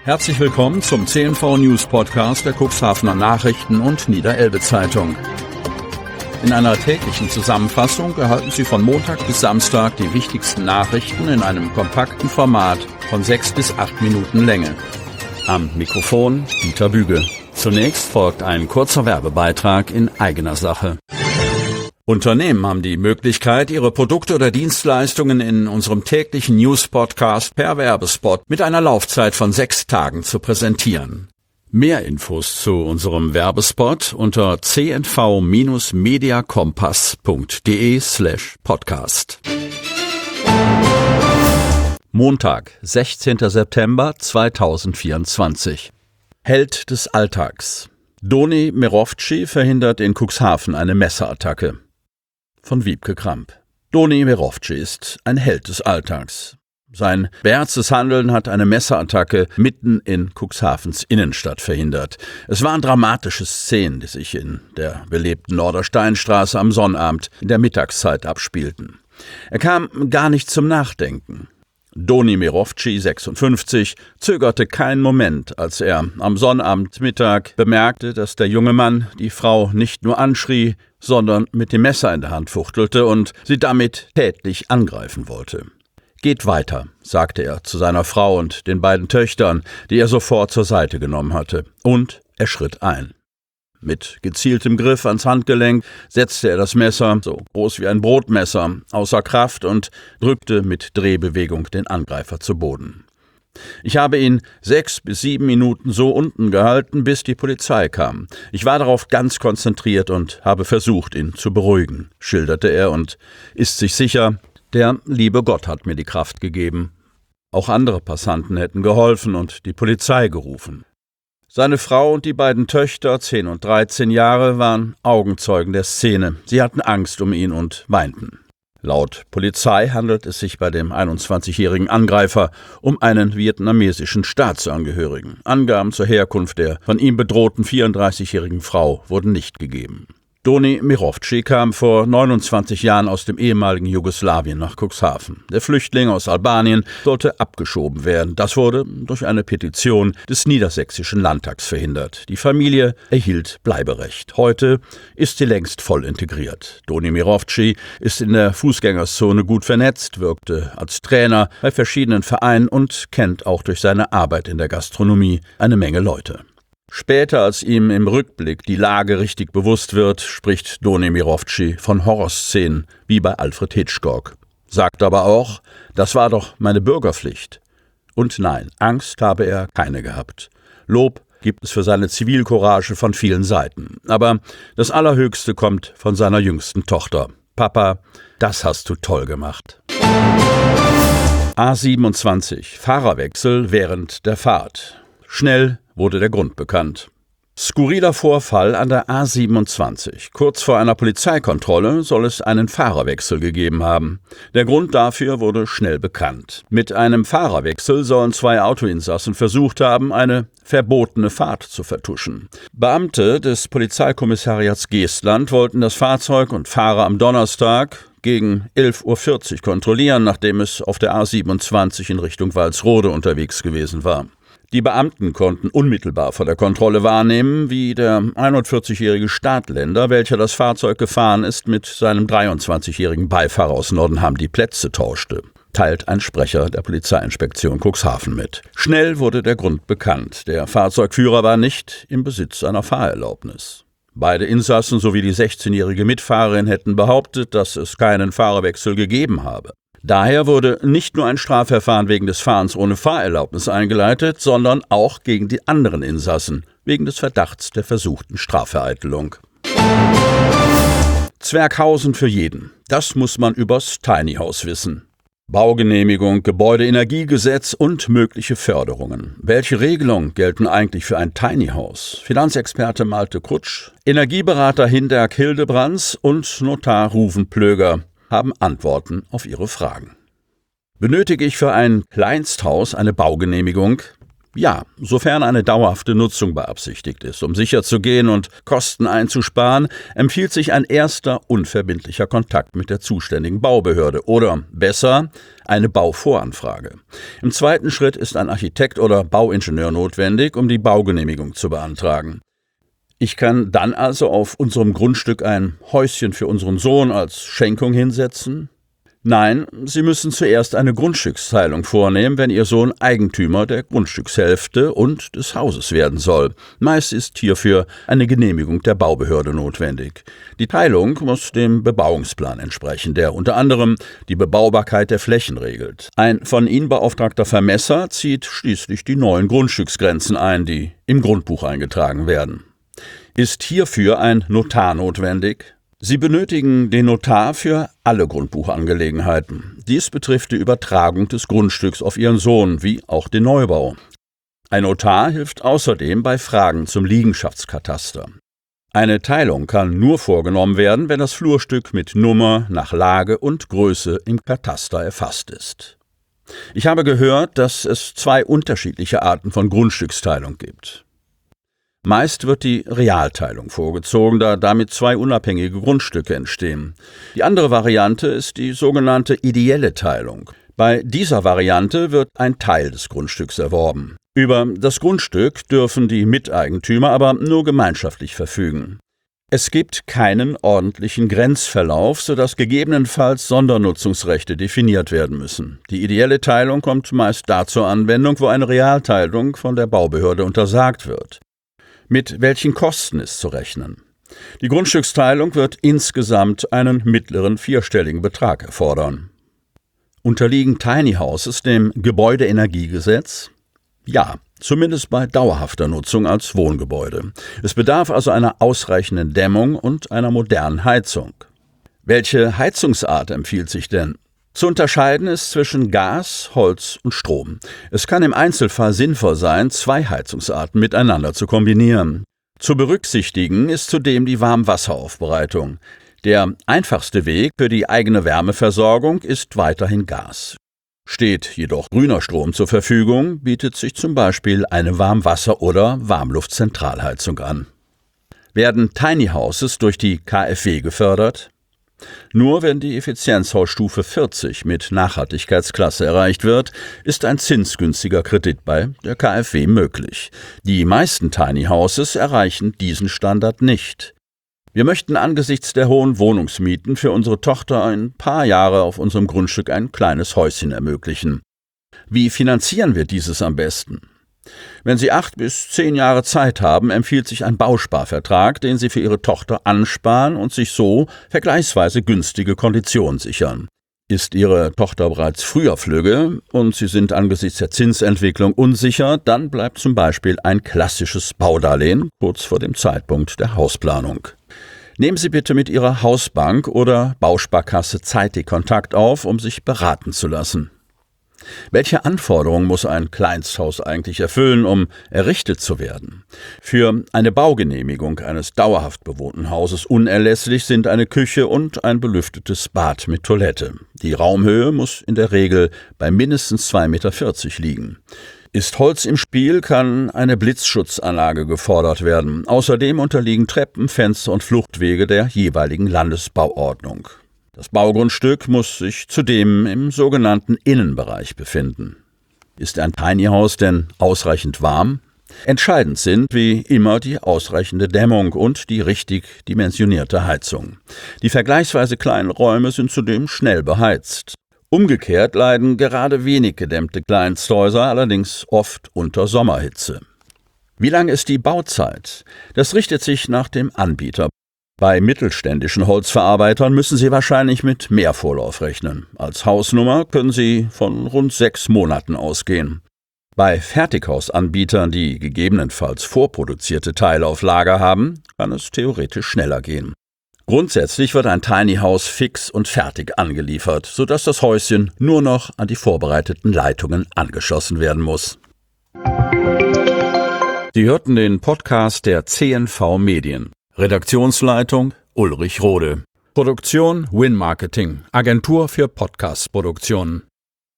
Herzlich willkommen zum CNV News Podcast der Cuxhavener Nachrichten und Niederelbe Zeitung. In einer täglichen Zusammenfassung erhalten Sie von Montag bis Samstag die wichtigsten Nachrichten in einem kompakten Format von 6 bis 8 Minuten Länge. Am Mikrofon Dieter Büge. Zunächst folgt ein kurzer Werbebeitrag in eigener Sache. Unternehmen haben die Möglichkeit, ihre Produkte oder Dienstleistungen in unserem täglichen News-Podcast per Werbespot mit einer Laufzeit von 6 Tagen zu präsentieren. Mehr Infos zu unserem Werbespot unter cnv-mediakompass.de/podcast. Montag, 16. September 2024. Held des Alltags. Doni Merovci verhindert in Cuxhaven eine Messerattacke. Von Wiebke Kramp. Doni Merovci ist ein Held des Alltags. Sein beherztes Handeln hat eine Messerattacke mitten in Cuxhavens Innenstadt verhindert. Es waren dramatische Szenen, die sich in der belebten Nordersteinstraße am Sonnabend in der Mittagszeit abspielten. Er kam gar nicht zum Nachdenken. Doni Merovci, 56, zögerte keinen Moment, als er am Sonnabendmittag bemerkte, dass der junge Mann die Frau nicht nur anschrie, sondern mit dem Messer in der Hand fuchtelte und sie damit tätlich angreifen wollte. »Geht weiter«, sagte er zu seiner Frau und den beiden Töchtern, die er sofort zur Seite genommen hatte, und er schritt ein. Mit gezieltem Griff ans Handgelenk setzte er das Messer, so groß wie ein Brotmesser, außer Kraft und drückte mit Drehbewegung den Angreifer zu Boden. Ich habe ihn 6 bis 7 Minuten so unten gehalten, bis die Polizei kam. Ich war darauf ganz konzentriert und habe versucht, ihn zu beruhigen, schilderte er und ist sich sicher, der liebe Gott hat mir die Kraft gegeben. Auch andere Passanten hätten geholfen und die Polizei gerufen. Seine Frau und die beiden Töchter, 10 und 13 Jahre, waren Augenzeugen der Szene. Sie hatten Angst um ihn und weinten. Laut Polizei handelt es sich bei dem 21-jährigen Angreifer um einen vietnamesischen Staatsangehörigen. Angaben zur Herkunft der von ihm bedrohten 34-jährigen Frau wurden nicht gegeben. Doni Merovci kam vor 29 Jahren aus dem ehemaligen Jugoslawien nach Cuxhaven. Der Flüchtling aus Albanien sollte abgeschoben werden. Das wurde durch eine Petition des Niedersächsischen Landtags verhindert. Die Familie erhielt Bleiberecht. Heute ist sie längst voll integriert. Doni Merovci ist in der Fußgängerzone gut vernetzt, wirkte als Trainer bei verschiedenen Vereinen und kennt auch durch seine Arbeit in der Gastronomie eine Menge Leute. Später, als ihm im Rückblick die Lage richtig bewusst wird, spricht Doni Merovci von Horrorszenen wie bei Alfred Hitchcock. Sagt aber auch, das war doch meine Bürgerpflicht. Und nein, Angst habe er keine gehabt. Lob gibt es für seine Zivilcourage von vielen Seiten. Aber das Allerhöchste kommt von seiner jüngsten Tochter. Papa, das hast du toll gemacht. A27, Fahrerwechsel während der Fahrt. Schnell wurde der Grund bekannt. Skurriler Vorfall an der A27. Kurz vor einer Polizeikontrolle soll es einen Fahrerwechsel gegeben haben. Der Grund dafür wurde schnell bekannt. Mit einem Fahrerwechsel sollen 2 Autoinsassen versucht haben, eine verbotene Fahrt zu vertuschen. Beamte des Polizeikommissariats Geestland wollten das Fahrzeug und Fahrer am Donnerstag gegen 11:40 Uhr kontrollieren, nachdem es auf der A27 in Richtung Walsrode unterwegs gewesen war. Die Beamten konnten unmittelbar vor der Kontrolle wahrnehmen, wie der 41-jährige Stadtländer, welcher das Fahrzeug gefahren ist, mit seinem 23-jährigen Beifahrer aus Nordenham die Plätze tauschte, teilt ein Sprecher der Polizeiinspektion Cuxhaven mit. Schnell wurde der Grund bekannt. Der Fahrzeugführer war nicht im Besitz einer Fahrerlaubnis. Beide Insassen sowie die 16-jährige Mitfahrerin hätten behauptet, dass es keinen Fahrerwechsel gegeben habe. Daher wurde nicht nur ein Strafverfahren wegen des Fahrens ohne Fahrerlaubnis eingeleitet, sondern auch gegen die anderen Insassen wegen des Verdachts der versuchten Strafvereitelung. Zwerghausen für jeden. Das muss man übers Tiny House wissen. Baugenehmigung, Gebäudeenergiegesetz und mögliche Förderungen. Welche Regelungen gelten eigentlich für ein Tiny House? Finanzexperte Malte Krutsch, Energieberater Hinderk Hildebrands und Notar Ruven Plöger haben Antworten auf Ihre Fragen. Benötige ich für ein Kleinsthaus eine Baugenehmigung? Ja, sofern eine dauerhafte Nutzung beabsichtigt ist. Um sicherzugehen und Kosten einzusparen, empfiehlt sich ein erster unverbindlicher Kontakt mit der zuständigen Baubehörde oder besser eine Bauvoranfrage. Im zweiten Schritt ist ein Architekt oder Bauingenieur notwendig, um die Baugenehmigung zu beantragen. Ich kann dann also auf unserem Grundstück ein Häuschen für unseren Sohn als Schenkung hinsetzen? Nein, Sie müssen zuerst eine Grundstücksteilung vornehmen, wenn Ihr Sohn Eigentümer der Grundstückshälfte und des Hauses werden soll. Meist ist hierfür eine Genehmigung der Baubehörde notwendig. Die Teilung muss dem Bebauungsplan entsprechen, der unter anderem die Bebaubarkeit der Flächen regelt. Ein von Ihnen beauftragter Vermesser zieht schließlich die neuen Grundstücksgrenzen ein, die im Grundbuch eingetragen werden. Ist hierfür ein Notar notwendig? Sie benötigen den Notar für alle Grundbuchangelegenheiten. Dies betrifft die Übertragung des Grundstücks auf Ihren Sohn, wie auch den Neubau. Ein Notar hilft außerdem bei Fragen zum Liegenschaftskataster. Eine Teilung kann nur vorgenommen werden, wenn das Flurstück mit Nummer nach Lage und Größe im Kataster erfasst ist. Ich habe gehört, dass es 2 unterschiedliche Arten von Grundstücksteilung gibt. Meist wird die Realteilung vorgezogen, da damit 2 unabhängige Grundstücke entstehen. Die andere Variante ist die sogenannte ideelle Teilung. Bei dieser Variante wird ein Teil des Grundstücks erworben. Über das Grundstück dürfen die Miteigentümer aber nur gemeinschaftlich verfügen. Es gibt keinen ordentlichen Grenzverlauf, sodass gegebenenfalls Sondernutzungsrechte definiert werden müssen. Die ideelle Teilung kommt meist da zur Anwendung, wo eine Realteilung von der Baubehörde untersagt wird. Mit welchen Kosten ist zu rechnen? Die Grundstücksteilung wird insgesamt einen mittleren 4-stelligen Betrag erfordern. Unterliegen Tiny Houses dem Gebäudeenergiegesetz? Ja, zumindest bei dauerhafter Nutzung als Wohngebäude. Es bedarf also einer ausreichenden Dämmung und einer modernen Heizung. Welche Heizungsart empfiehlt sich denn? Zu unterscheiden ist zwischen Gas, Holz und Strom. Es kann im Einzelfall sinnvoll sein, 2 Heizungsarten miteinander zu kombinieren. Zu berücksichtigen ist zudem die Warmwasseraufbereitung. Der einfachste Weg für die eigene Wärmeversorgung ist weiterhin Gas. Steht jedoch grüner Strom zur Verfügung, bietet sich zum Beispiel eine Warmwasser- oder Warmluftzentralheizung an. Werden Tiny Houses durch die KfW gefördert? Nur wenn die Effizienzhausstufe 40 mit Nachhaltigkeitsklasse erreicht wird, ist ein zinsgünstiger Kredit bei der KfW möglich. Die meisten Tiny Houses erreichen diesen Standard nicht. Wir möchten angesichts der hohen Wohnungsmieten für unsere Tochter ein paar Jahre auf unserem Grundstück ein kleines Häuschen ermöglichen. Wie finanzieren wir dieses am besten? Wenn Sie 8 bis 10 Jahre Zeit haben, empfiehlt sich ein Bausparvertrag, den Sie für Ihre Tochter ansparen und sich so vergleichsweise günstige Konditionen sichern. Ist Ihre Tochter bereits früher flügge und Sie sind angesichts der Zinsentwicklung unsicher, dann bleibt zum Beispiel ein klassisches Baudarlehen kurz vor dem Zeitpunkt der Hausplanung. Nehmen Sie bitte mit Ihrer Hausbank oder Bausparkasse zeitig Kontakt auf, um sich beraten zu lassen. Welche Anforderungen muss ein Kleinsthaus eigentlich erfüllen, um errichtet zu werden? Für eine Baugenehmigung eines dauerhaft bewohnten Hauses unerlässlich sind eine Küche und ein belüftetes Bad mit Toilette. Die Raumhöhe muss in der Regel bei mindestens 2,40 Meter liegen. Ist Holz im Spiel, kann eine Blitzschutzanlage gefordert werden. Außerdem unterliegen Treppen, Fenster und Fluchtwege der jeweiligen Landesbauordnung. Das Baugrundstück muss sich zudem im sogenannten Innenbereich befinden. Ist ein Tiny House denn ausreichend warm? Entscheidend sind wie immer die ausreichende Dämmung und die richtig dimensionierte Heizung. Die vergleichsweise kleinen Räume sind zudem schnell beheizt. Umgekehrt leiden gerade wenig gedämmte Kleinsthäuser allerdings oft unter Sommerhitze. Wie lang ist die Bauzeit? Das richtet sich nach dem Anbieter. Bei mittelständischen Holzverarbeitern müssen Sie wahrscheinlich mit mehr Vorlauf rechnen. Als Hausnummer können Sie von rund 6 Monaten ausgehen. Bei Fertighausanbietern, die gegebenenfalls vorproduzierte Teile auf Lager haben, kann es theoretisch schneller gehen. Grundsätzlich wird ein Tiny House fix und fertig angeliefert, sodass das Häuschen nur noch an die vorbereiteten Leitungen angeschlossen werden muss. Sie hörten den Podcast der CNV Medien. Redaktionsleitung Ulrich Rode. Produktion Win Marketing, Agentur für Podcast-Produktionen.